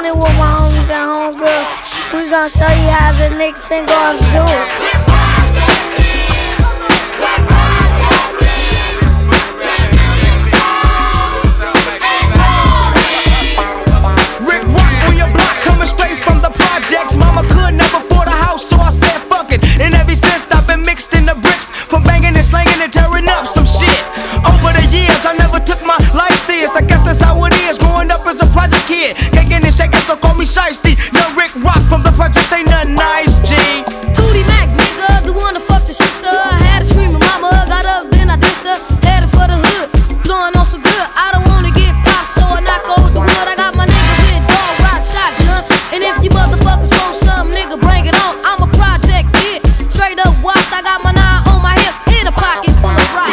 it with my homies and homegirls. We gon' show you how the niggas and girls do it. Mama could never afford a house, so I said fuck it. And ever since I've been mixed in the bricks, from banging and slanging and tearing up some shit. Over the years, I never took my life serious. I guess that's how it is, growing up as a project kid. Kicking and shaking, so call me Shiesty. Young Rick Rock from the projects, ain't nothing nice, G. Tootie Mac, nigga, the one that fucked your sister. I had a screaming mama, got up, then I dissed her. Headed for the hood, blowing on so good. I don't wanna get popped, so I knock over the wood. I got my niggas in dog ride shotgun. And if you motherfuckers want some, nigga, bring it on. I'm a project kid, straight up washed. I got my 9 on my hip, in a pocket full of rock.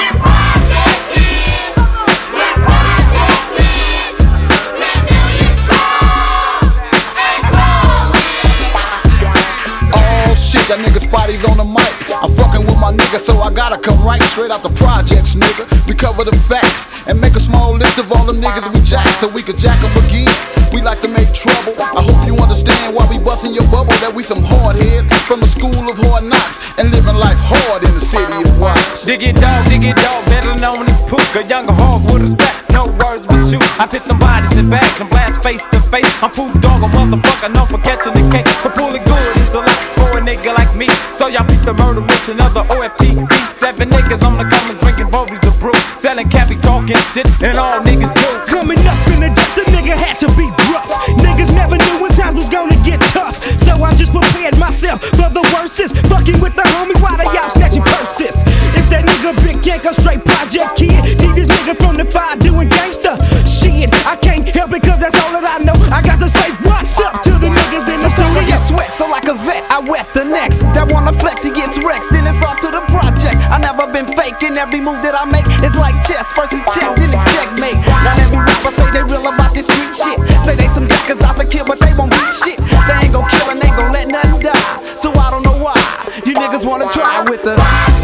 Oh shit, that nigga Spotty's on the mic. I'm fucking with my nigga, so I gotta come right straight out the projects, nigga. We cover the facts and make a small list of all them niggas we jack, so we could jack them again. We like to make trouble. I hope you understand why we bustin' your bubble. That we some hard heads from the school of hard knocks and living life hard in the city of Watts. Dig it, dog, better known as Pook. A younger hog with a stack, no words but shoot. I pit them bodies in bags and blast face to face. I'm Pook Dog, a motherfucker known for catching the cake. So pull it good is the life for a nigga like me. So y'all beat the murder with another OFT. 7 niggas on the coming drinking bovies of brew. Selling cappy, talking shit, and all niggas do. Coming up in the depths, a nigga had to be rough. Niggas never knew when times was gonna get tough. So I just prepared myself for the worstest. Fucking with the homie while they out snatching purses. It's that nigga Big Yank, a straight project kid. These nigga from the 5 doing gangsta shit. I can't help it cause that's all that I know. I got to say what's up to the niggas in the studio. Get sweat, so like a vet, I wet the next. That wanna flex, he gets wrecked, then it's off to the project. I never been faking, every move that I make, it's like chess. First it's check, then it's checkmate. Not every rapper say they real about this street shit. Say they some jackers out to kill, but they won't beat shit. They ain't gon' kill and ain't gon' let nothing die. So I don't know why you niggas wanna try with the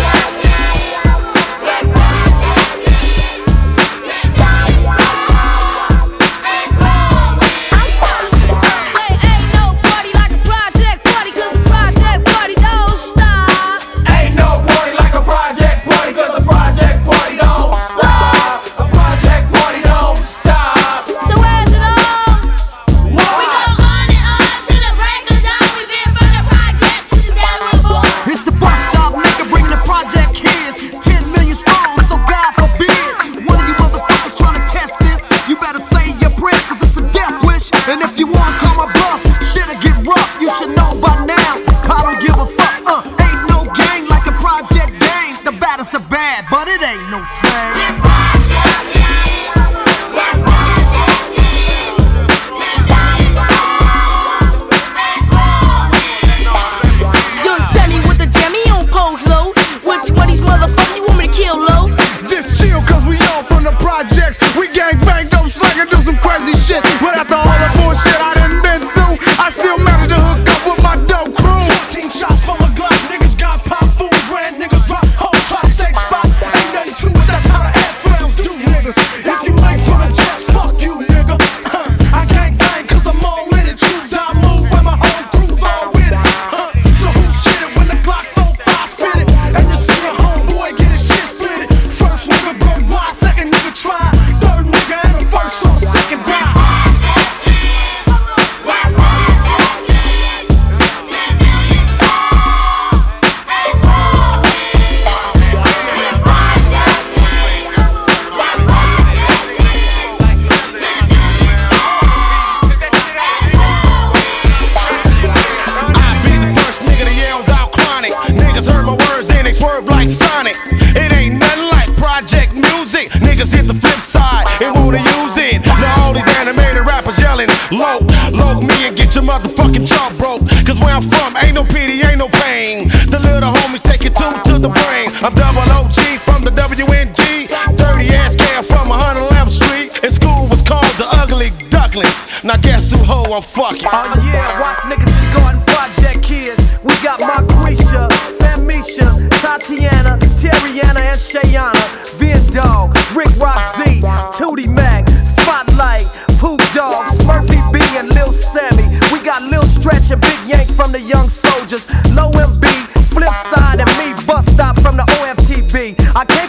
motherfucking jaw broke. Cause where I'm from, ain't no pity, ain't no pain. The little homies take it to the brain. I'm double OG from the WNG. Dirty ass cat from 111th Street. And school was called the Ugly Duckling. Now guess who ho I'm fucking? Oh yeah, watch niggas in Garden Project kids. We got Marquisha, Samisha, Tatiana, Terriana, and Shayana. Vin Dog, Rick Rock Z, Tootie Mac, Spotlight, Poop Dog, Smurfy B, and Lil Sam.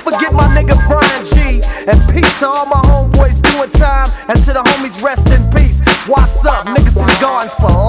forget my nigga Brian G. And peace to all my homeboys doing time, and to the homies rest in peace. What's up, niggas and gardens for